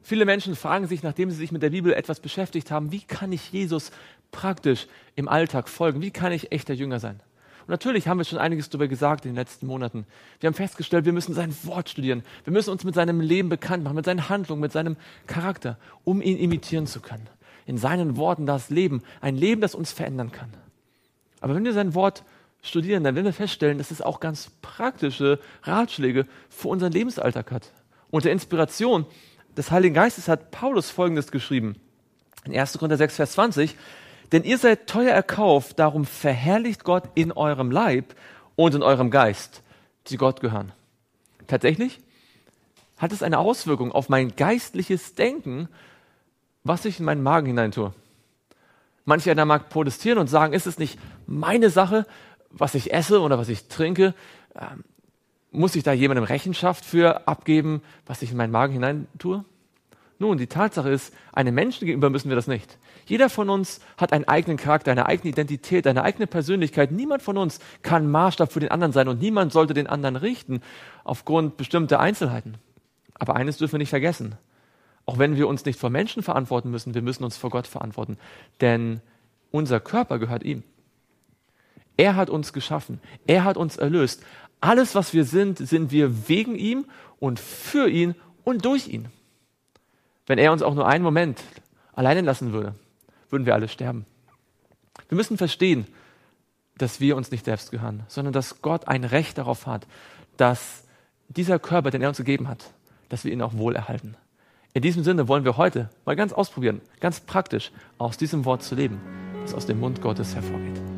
Viele Menschen fragen sich, nachdem sie sich mit der Bibel etwas beschäftigt haben, wie kann ich Jesus praktisch im Alltag folgen? Wie kann ich echter Jünger sein? Und natürlich haben wir schon einiges darüber gesagt in den letzten Monaten. Wir haben festgestellt, wir müssen sein Wort studieren. Wir müssen uns mit seinem Leben bekannt machen, mit seinen Handlungen, mit seinem Charakter, um ihn imitieren zu können. In seinen Worten das Leben, ein Leben, das uns verändern kann. Aber wenn wir sein Wort studieren, dann werden wir feststellen, dass es auch ganz praktische Ratschläge für unseren Lebensalltag hat. Unter Inspiration des Heiligen Geistes hat Paulus Folgendes geschrieben. In 1. Korinther 6, Vers 20. Denn ihr seid teuer erkauft, darum verherrlicht Gott in eurem Leib und in eurem Geist, die Gott gehören. Tatsächlich hat es eine Auswirkung auf mein geistliches Denken, was ich in meinen Magen hinein tue. Manch einer mag protestieren und sagen, ist es nicht meine Sache, was ich esse oder was ich trinke? Muss ich da jemandem Rechenschaft für abgeben, was ich in meinen Magen hinein tue? Nun, die Tatsache ist, einem Menschen gegenüber müssen wir das nicht. Jeder von uns hat einen eigenen Charakter, eine eigene Identität, eine eigene Persönlichkeit. Niemand von uns kann Maßstab für den anderen sein und niemand sollte den anderen richten aufgrund bestimmter Einzelheiten. Aber eines dürfen wir nicht vergessen. Auch wenn wir uns nicht vor Menschen verantworten müssen, wir müssen uns vor Gott verantworten. Denn unser Körper gehört ihm. Er hat uns geschaffen. Er hat uns erlöst. Alles, was wir sind, sind wir wegen ihm und für ihn und durch ihn. Wenn er uns auch nur einen Moment alleine lassen würde, würden wir alle sterben. Wir müssen verstehen, dass wir uns nicht selbst gehören, sondern dass Gott ein Recht darauf hat, dass dieser Körper, den er uns gegeben hat, dass wir ihn auch wohlerhalten. In diesem Sinne wollen wir heute mal ganz ausprobieren, ganz praktisch aus diesem Wort zu leben, das aus dem Mund Gottes hervorgeht.